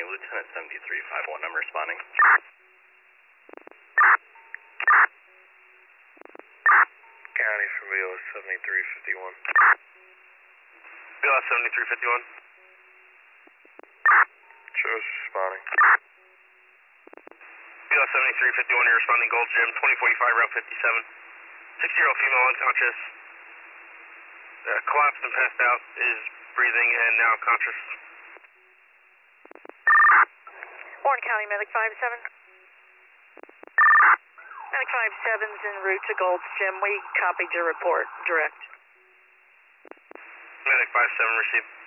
Lieutenant 7351, I'm responding. County from BLS 7351. BLS 7351. Shows responding. BLS 7351, you're responding Gold's Gym, 2045 Route 57. 6-year-old female unconscious. Collapsed and passed out, is breathing and now conscious. Warren County Medic 57. Medic 57's en route to Gold's Gym. We copied your report. Direct. Medic 57 received.